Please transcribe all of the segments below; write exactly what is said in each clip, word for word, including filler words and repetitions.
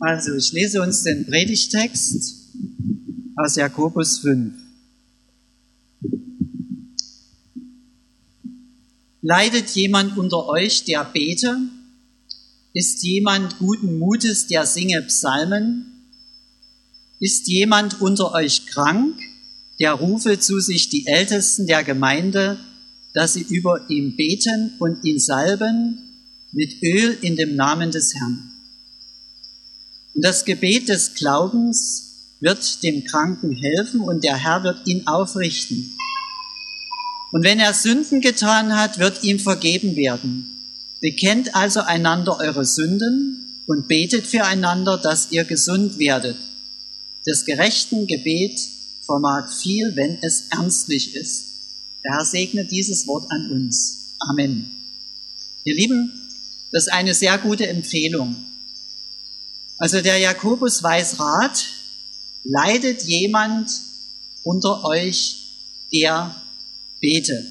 Also, ich lese uns den Predigtext aus Jakobus fünf. Leidet jemand unter euch, der bete? Ist jemand guten Mutes, der singe Psalmen? Ist jemand unter euch krank, der rufe zu sich die Ältesten der Gemeinde, dass sie über ihn beten und ihn salben mit Öl in dem Namen des Herrn. Und das Gebet des Glaubens wird dem Kranken helfen und der Herr wird ihn aufrichten. Und wenn er Sünden getan hat, wird ihm vergeben werden. Bekennt also einander eure Sünden und betet füreinander, dass ihr gesund werdet. Des gerechten Gebet vermag viel, wenn es ernstlich ist. Der Herr segne dieses Wort an uns. Amen. Ihr Lieben, das ist eine sehr gute Empfehlung. Also der Jakobus weiß Rat, leidet jemand unter euch, der bete.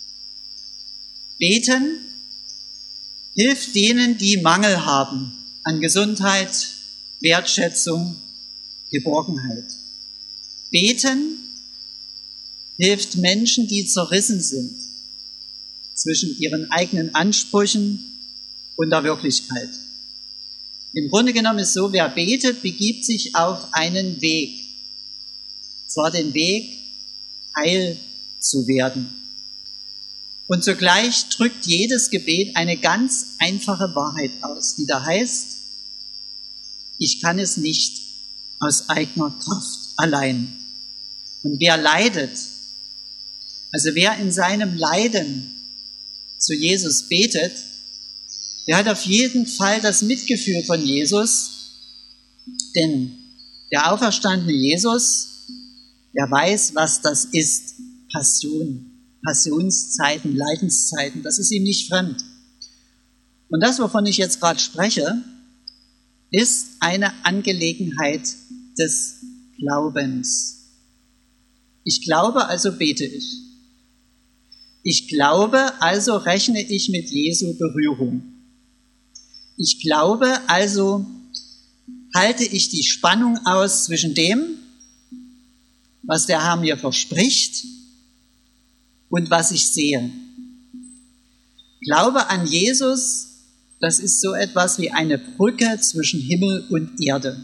Beten hilft denen, die Mangel haben an Gesundheit, Wertschätzung, Geborgenheit. Beten hilft Menschen, die zerrissen sind zwischen ihren eigenen Ansprüchen und der Wirklichkeit. Im Grunde genommen ist es so, wer betet, begibt sich auf einen Weg. Zwar den Weg, heil zu werden. Und zugleich drückt jedes Gebet eine ganz einfache Wahrheit aus, die da heißt, ich kann es nicht aus eigener Kraft allein. Und wer leidet, also wer in seinem Leiden zu Jesus betet, der hat auf jeden Fall das Mitgefühl von Jesus, denn der auferstandene Jesus, der weiß, was das ist, Passion, Passionszeiten, Leidenszeiten, das ist ihm nicht fremd. Und das, wovon ich jetzt gerade spreche, ist eine Angelegenheit des Glaubens. Ich glaube, also bete ich. Ich glaube, also rechne ich mit Jesu Berührung. Ich glaube, also halte ich die Spannung aus zwischen dem, was der Herr mir verspricht und was ich sehe. Glaube an Jesus, das ist so etwas wie eine Brücke zwischen Himmel und Erde.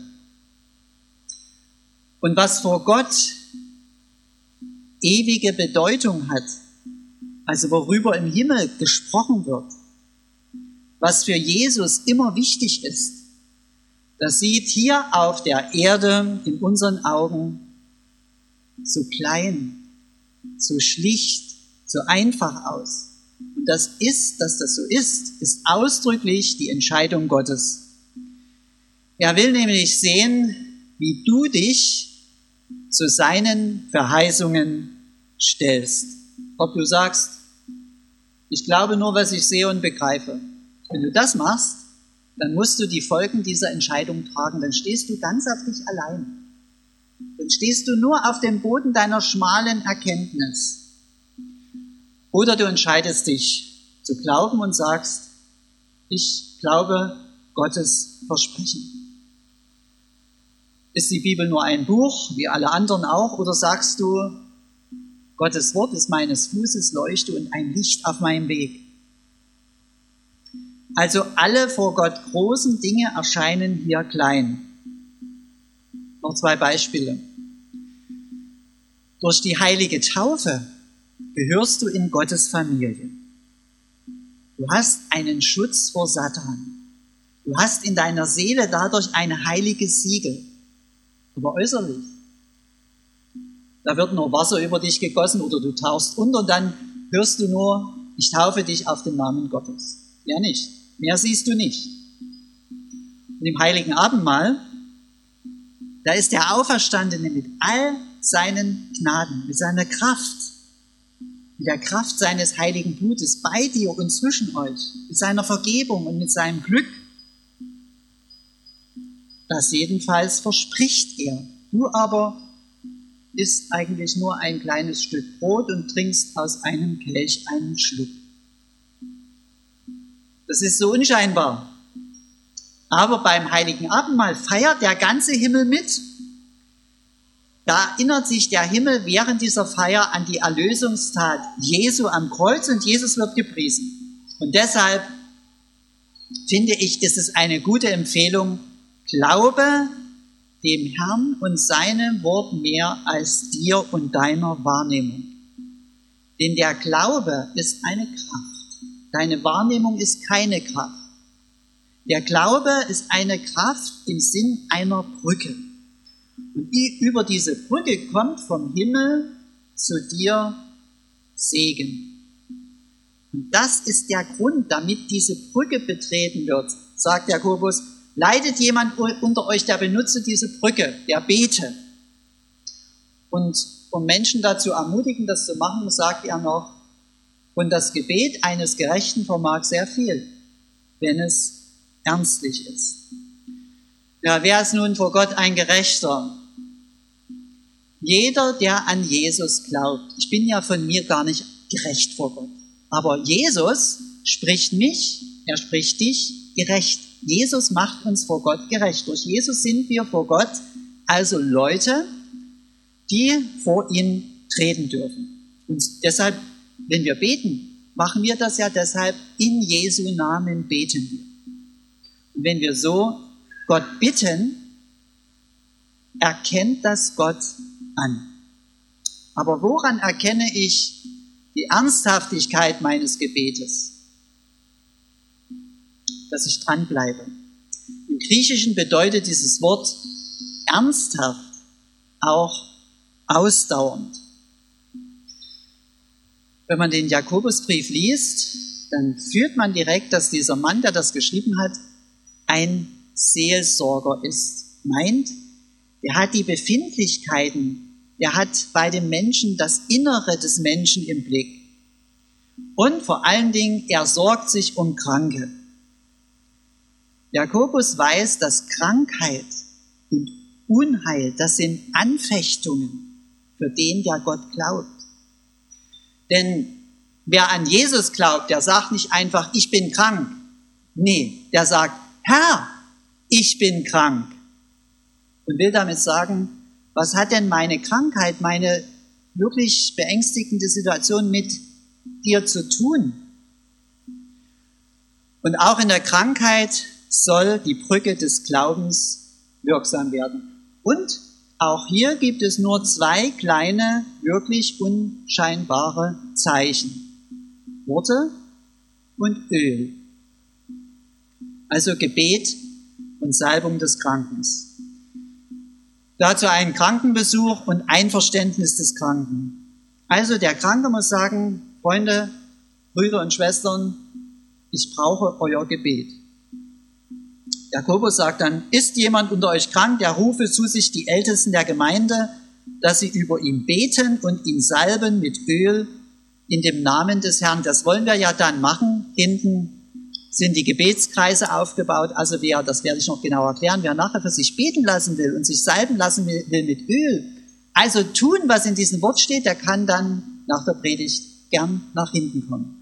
Und was vor Gott ewige Bedeutung hat, also worüber im Himmel gesprochen wird, was für Jesus immer wichtig ist, das sieht hier auf der Erde in unseren Augen so klein, so schlicht, so einfach aus. Und das ist, dass das so ist, ist ausdrücklich die Entscheidung Gottes. Er will nämlich sehen, wie du dich zu seinen Verheißungen stellst. Ob du sagst, ich glaube nur, was ich sehe und begreife. Wenn du das machst, dann musst du die Folgen dieser Entscheidung tragen. Dann stehst du ganz auf dich allein. Dann stehst du nur auf dem Boden deiner schmalen Erkenntnis. Oder du entscheidest dich zu glauben und sagst, ich glaube Gottes Versprechen. Ist die Bibel nur ein Buch, wie alle anderen auch, oder sagst du, Gottes Wort ist meines Fußes Leuchte und ein Licht auf meinem Weg? Also alle vor Gott großen Dinge erscheinen hier klein. Noch zwei Beispiele. Durch die heilige Taufe gehörst du in Gottes Familie. Du hast einen Schutz vor Satan. Du hast in deiner Seele dadurch ein heiliges Siegel. Aber äußerlich, da wird nur Wasser über dich gegossen oder du tauchst unter und dann hörst du nur, ich taufe dich auf den Namen Gottes. Ja nicht. Mehr siehst du nicht. Und im Heiligen Abendmahl, da ist der Auferstandene mit all seinen Gnaden, mit seiner Kraft, mit der Kraft seines heiligen Blutes bei dir und zwischen euch, mit seiner Vergebung und mit seinem Glück. Das jedenfalls verspricht er. Du aber isst eigentlich nur ein kleines Stück Brot und trinkst aus einem Kelch einen Schluck. Das ist so unscheinbar. Aber beim Heiligen Abendmahl feiert der ganze Himmel mit. Da erinnert sich der Himmel während dieser Feier an die Erlösungstat Jesu am Kreuz und Jesus wird gepriesen. Und deshalb finde ich, ist es eine gute Empfehlung, glaube dem Herrn und seinem Wort mehr als dir und deiner Wahrnehmung. Denn der Glaube ist eine Kraft. Deine Wahrnehmung ist keine Kraft. Der Glaube ist eine Kraft im Sinn einer Brücke. Und über diese Brücke kommt vom Himmel zu dir Segen. Und das ist der Grund, damit diese Brücke betreten wird, sagt Jakobus. Leidet jemand unter euch, der benutze diese Brücke, der bete. Und um Menschen dazu ermutigen, das zu machen, sagt er noch, und das Gebet eines Gerechten vermag sehr viel, wenn es ernstlich ist. Ja, wer ist nun vor Gott ein Gerechter? Jeder, der an Jesus glaubt. Ich bin ja von mir gar nicht gerecht vor Gott. Aber Jesus spricht mich, er spricht dich gerecht. Jesus macht uns vor Gott gerecht. Durch Jesus sind wir vor Gott also Leute, die vor ihn treten dürfen. Und deshalb, wenn wir beten, machen wir das ja deshalb, in Jesu Namen beten wir. Und wenn wir so Gott bitten, erkennt das Gott an. Aber woran erkenne ich die Ernsthaftigkeit meines Gebetes? Dass ich dranbleibe. Im Griechischen bedeutet dieses Wort ernsthaft auch ausdauernd. Wenn man den Jakobusbrief liest, dann fühlt man direkt, dass dieser Mann, der das geschrieben hat, ein Seelsorger ist. Meint, der hat die Befindlichkeiten, der hat bei dem Menschen das Innere des Menschen im Blick. Und vor allen Dingen, er sorgt sich um Kranke. Jakobus weiß, dass Krankheit und Unheil, das sind Anfechtungen für den, der Gott glaubt. Denn wer an Jesus glaubt, der sagt nicht einfach, ich bin krank. Nee, der sagt, Herr, ich bin krank. Und will damit sagen, was hat denn meine Krankheit, meine wirklich beängstigende Situation mit dir zu tun? Und auch in der Krankheit soll die Brücke des Glaubens wirksam werden. Und auch hier gibt es nur zwei kleine, wirklich unscheinbare Zeichen. Worte und Öl. Also Gebet und Salbung des Kranken. Dazu ein Krankenbesuch und Einverständnis des Kranken. Also der Kranke muss sagen, Freunde, Brüder und Schwestern, ich brauche euer Gebet. Jakobus sagt dann, ist jemand unter euch krank, der rufe zu sich die Ältesten der Gemeinde, dass sie über ihn beten und ihn salben mit Öl in dem Namen des Herrn. Das wollen wir ja dann machen. Hinten sind die Gebetskreise aufgebaut. Also wer, das werde ich noch genau erklären, wer nachher für sich beten lassen will und sich salben lassen will, will mit Öl, also tun, was in diesem Wort steht, der kann dann nach der Predigt gern nach hinten kommen.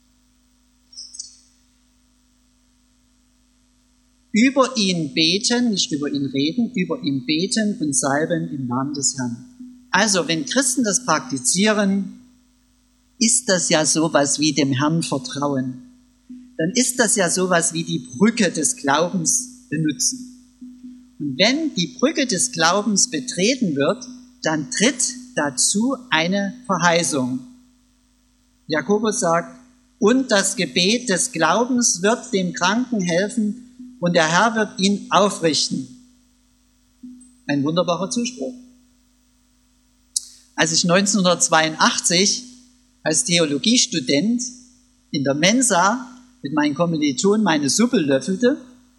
Über ihn beten, nicht über ihn reden, über ihn beten und salben im Namen des Herrn. Also, wenn Christen das praktizieren, ist das ja sowas wie dem Herrn vertrauen. Dann ist das ja sowas wie die Brücke des Glaubens benutzen. Und wenn die Brücke des Glaubens betreten wird, dann tritt dazu eine Verheißung. Jakobus sagt, und das Gebet des Glaubens wird dem Kranken helfen, und der Herr wird ihn aufrichten. Ein wunderbarer Zuspruch. Als ich neunzehnhundertzweiundachtzig als Theologiestudent in der Mensa mit meinen Kommilitonen meine Suppe löffelte,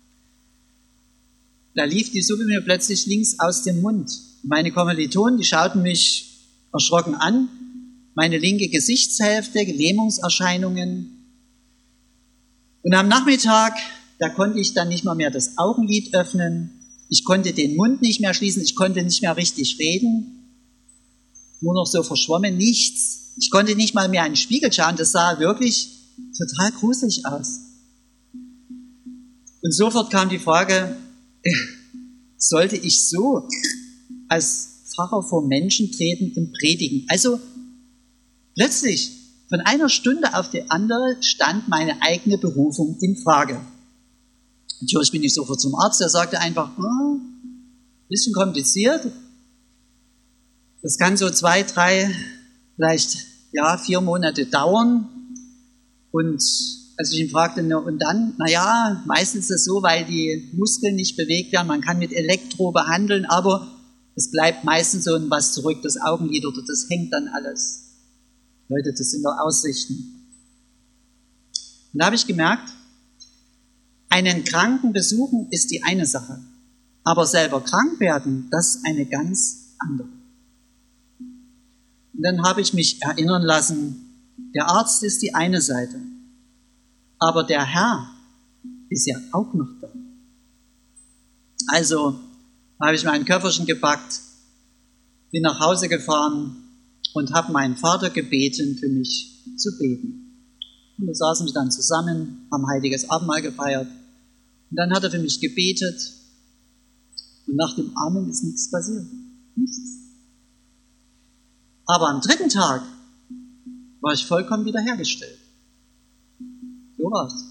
da lief die Suppe mir plötzlich links aus dem Mund. Meine Kommilitonen, die schauten mich erschrocken an. Meine linke Gesichtshälfte, Lähmungserscheinungen. Und am Nachmittag, da konnte ich dann nicht mal mehr das Augenlid öffnen. Ich konnte den Mund nicht mehr schließen. Ich konnte nicht mehr richtig reden. Nur noch so verschwommen, nichts. Ich konnte nicht mal mehr in den Spiegel schauen. Das sah wirklich total gruselig aus. Und sofort kam die Frage, sollte ich so als Pfarrer vor Menschen treten und predigen? Also plötzlich, von einer Stunde auf die andere, stand meine eigene Berufung in Frage. Natürlich bin ich sofort zum Arzt, der sagte einfach, oh, bisschen kompliziert. Das kann so zwei, drei, vielleicht ja, vier Monate dauern. Und als ich ihn fragte, na, und dann, naja, meistens ist es so, weil die Muskeln nicht bewegt werden, man kann mit Elektro behandeln, aber es bleibt meistens so was zurück, das Augenlid oder das hängt dann alles. Leute, das sind doch Aussichten. Und da habe ich gemerkt, einen Kranken besuchen ist die eine Sache, aber selber krank werden, das ist eine ganz andere. Und dann habe ich mich erinnern lassen, der Arzt ist die eine Seite, aber der Herr ist ja auch noch da. Also habe ich mein Köfferchen gepackt, bin nach Hause gefahren und habe meinen Vater gebeten, für mich zu beten. Und wir saßen dann zusammen, haben heiliges Abendmahl gefeiert. Und dann hat er für mich gebetet. Und nach dem Amen ist nichts passiert. Nichts. Aber am dritten Tag war ich vollkommen wiederhergestellt. So war's.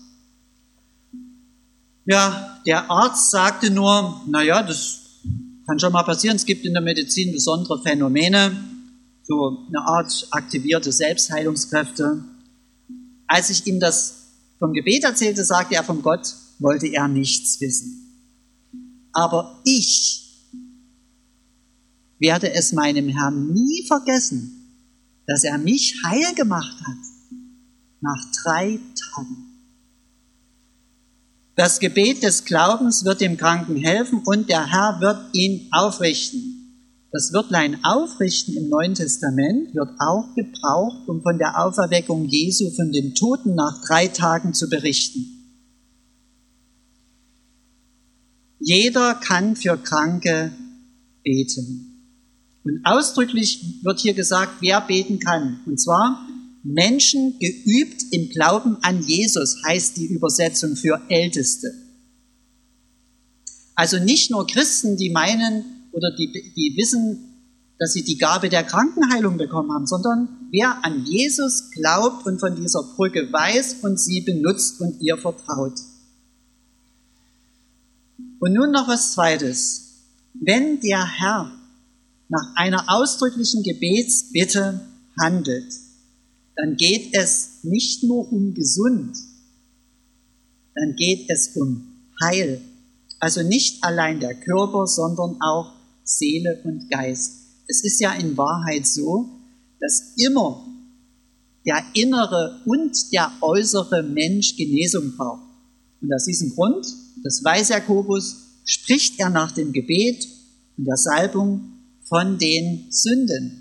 Ja, der Arzt sagte nur, naja, das kann schon mal passieren. Es gibt in der Medizin besondere Phänomene, so eine Art aktivierte Selbstheilungskräfte. Als ich ihm das vom Gebet erzählte, sagte er, von Gott wollte er nichts wissen. Aber ich werde es meinem Herrn nie vergessen, dass er mich heil gemacht hat nach drei Tagen. Das Gebet des Glaubens wird dem Kranken helfen und der Herr wird ihn aufrichten. Das Wörtlein aufrichten im Neuen Testament wird auch gebraucht, um von der Auferweckung Jesu von den Toten nach drei Tagen zu berichten. Jeder kann für Kranke beten. Und ausdrücklich wird hier gesagt, wer beten kann. Und zwar Menschen geübt im Glauben an Jesus, heißt die Übersetzung für Älteste. Also nicht nur Christen, die meinen oder die, die wissen, dass sie die Gabe der Krankenheilung bekommen haben, sondern wer an Jesus glaubt und von dieser Brücke weiß und sie benutzt und ihr vertraut. Und nun noch was Zweites. Wenn der Herr nach einer ausdrücklichen Gebetsbitte handelt, dann geht es nicht nur um gesund, dann geht es um Heil. Also nicht allein der Körper, sondern auch Seele und Geist. Es ist ja in Wahrheit so, dass immer der innere und der äußere Mensch Genesung braucht. Und aus diesem Grund, das weiß Jakobus, spricht er nach dem Gebet und der Salbung von den Sünden.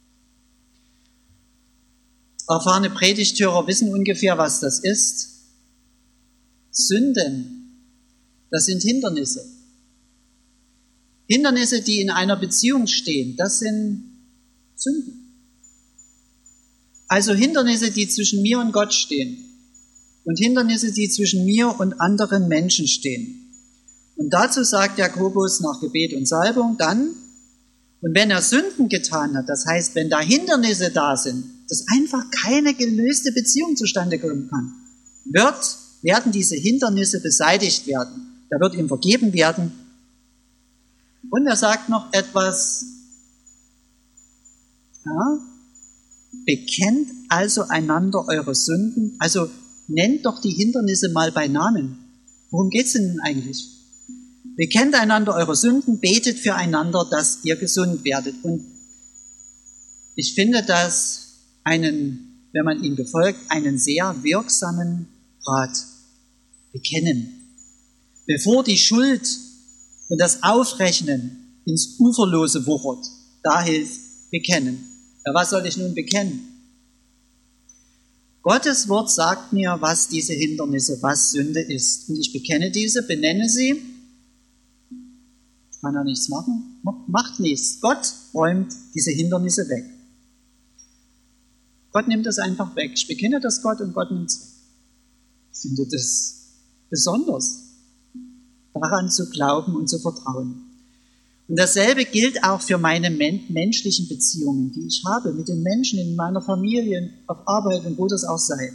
Erfahrene Predigthörer wissen ungefähr, was das ist. Sünden, das sind Hindernisse. Hindernisse, die in einer Beziehung stehen, das sind Sünden. Also Hindernisse, die zwischen mir und Gott stehen. Und Hindernisse, die zwischen mir und anderen Menschen stehen. Und dazu sagt Jakobus nach Gebet und Salbung dann, und wenn er Sünden getan hat, das heißt, wenn da Hindernisse da sind, dass einfach keine gelöste Beziehung zustande kommen kann, wird, werden diese Hindernisse beseitigt werden. Da wird ihm vergeben werden. Und er sagt noch etwas, ja, bekennt also einander eure Sünden, also nennt doch die Hindernisse mal bei Namen. Worum geht's denn eigentlich? Bekennt einander eure Sünden, betet füreinander, dass ihr gesund werdet. Und ich finde das einen, wenn man ihm befolgt, einen sehr wirksamen Rat. Bekennen. Bevor die Schuld und das Aufrechnen ins Uferlose wuchert, da hilft bekennen. Ja, was soll ich nun bekennen? Gottes Wort sagt mir, was diese Hindernisse, was Sünde ist. Und ich bekenne diese, benenne sie. Ich kann da nichts machen. Macht nichts. Gott räumt diese Hindernisse weg. Gott nimmt das einfach weg. Ich bekenne das Gott und Gott nimmt es weg. Ich finde das besonders. daran zu glauben und zu vertrauen. Und dasselbe gilt auch für meine men- menschlichen Beziehungen, die ich habe mit den Menschen in meiner Familie, auf Arbeit und wo das auch sei.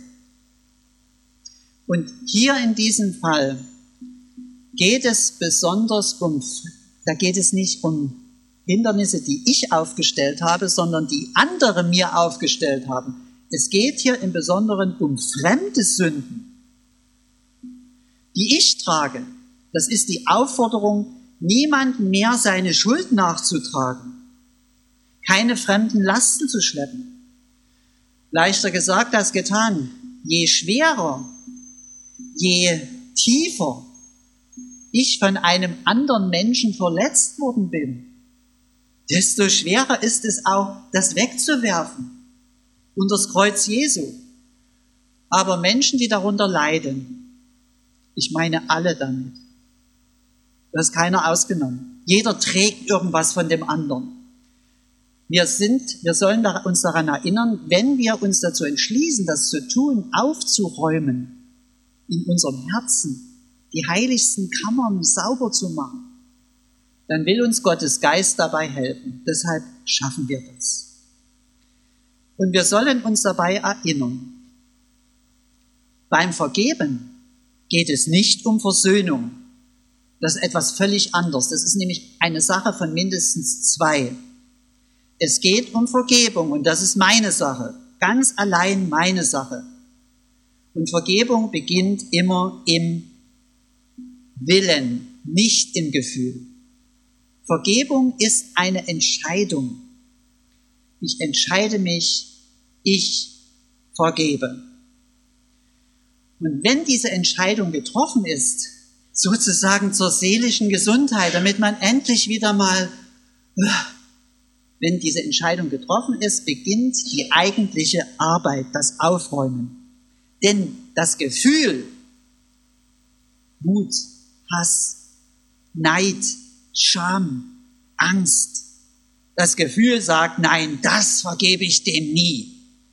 Und hier in diesem Fall geht es besonders um, da geht es nicht um Hindernisse, die ich aufgestellt habe, sondern die andere mir aufgestellt haben. Es geht hier im Besonderen um fremde Sünden, die ich trage. Das ist die Aufforderung, niemandem mehr seine Schuld nachzutragen, keine fremden Lasten zu schleppen. Leichter gesagt als getan. Je schwerer, je tiefer ich von einem anderen Menschen verletzt worden bin, desto schwerer ist es auch, das wegzuwerfen unter das Kreuz Jesu. Aber Menschen, die darunter leiden, ich meine alle damit, da ist keiner ausgenommen. Jeder trägt irgendwas von dem anderen. Wir sind, wir sollen uns daran erinnern, wenn wir uns dazu entschließen, das zu tun, aufzuräumen in unserem Herzen, die heiligsten Kammern sauber zu machen, dann will uns Gottes Geist dabei helfen. Deshalb schaffen wir das. Und wir sollen uns dabei erinnern, beim Vergeben geht es nicht um Versöhnung. Das ist etwas völlig anderes. Das ist nämlich eine Sache von mindestens zwei. Es geht um Vergebung und das ist meine Sache, ganz allein meine Sache. Und Vergebung beginnt immer im Willen, nicht im Gefühl. Vergebung ist eine Entscheidung. Ich entscheide mich, ich vergebe. Und wenn diese Entscheidung getroffen ist, sozusagen zur seelischen Gesundheit, damit man endlich wieder mal, wenn diese Entscheidung getroffen ist, beginnt die eigentliche Arbeit, das Aufräumen. Denn das Gefühl, Wut, Hass, Neid, Scham, Angst, das Gefühl sagt, nein, das vergebe ich dem nie.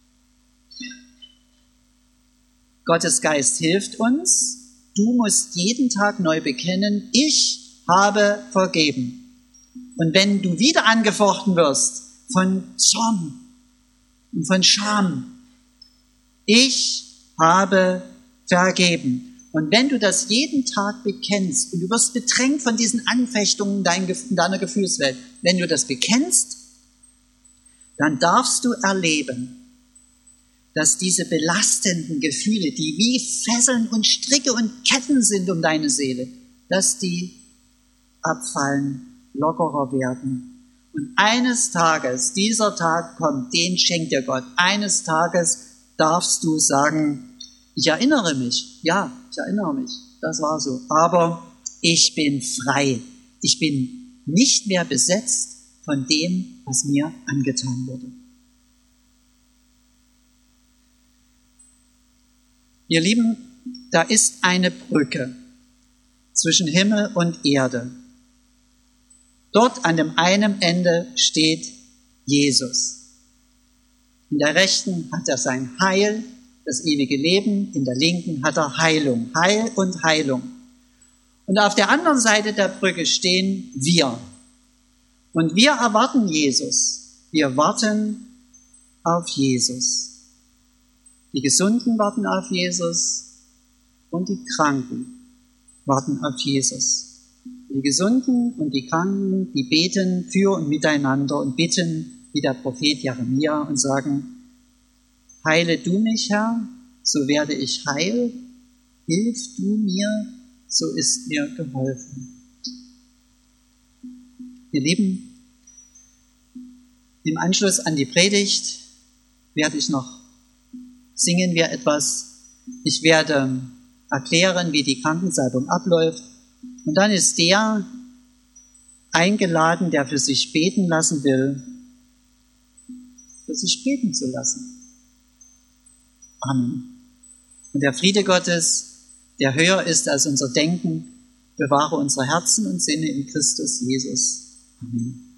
Gottes Geist hilft uns. Du musst jeden Tag neu bekennen, ich habe vergeben. Und wenn du wieder angefochten wirst von Zorn und von Scham, ich habe vergeben. Und wenn du das jeden Tag bekennst und du wirst bedrängt von diesen Anfechtungen in deiner Gefühlswelt, wenn du das bekennst, dann darfst du erleben, dass diese belastenden Gefühle, die wie Fesseln und Stricke und Ketten sind um deine Seele, dass die abfallen, lockerer werden. Und eines Tages, dieser Tag kommt, den schenkt dir Gott. Eines Tages darfst du sagen, ich erinnere mich, ja, ich erinnere mich, das war so, aber ich bin frei. Ich bin nicht mehr besetzt von dem, was mir angetan wurde. Ihr Lieben, da ist eine Brücke zwischen Himmel und Erde. Dort an dem einen Ende steht Jesus. In der rechten hat er sein Heil, das ewige Leben, in der linken hat er Heilung, Heil und Heilung. Und auf der anderen Seite der Brücke stehen wir. Und wir erwarten Jesus. Wir warten auf Jesus. Die Gesunden warten auf Jesus und die Kranken warten auf Jesus. Die Gesunden und die Kranken, die beten für und miteinander und bitten wie der Prophet Jeremia und sagen, heile du mich, Herr, so werde ich heil. Hilf du mir, so ist mir geholfen. Ihr Lieben, im Anschluss an die Predigt werde ich noch singen wir etwas. Ich werde erklären, wie die Krankensalbung abläuft. Und dann ist der eingeladen, der für sich beten lassen will, für sich beten zu lassen. Amen. Und der Friede Gottes, der höher ist als unser Denken, bewahre unsere Herzen und Sinne in Christus Jesus. Amen.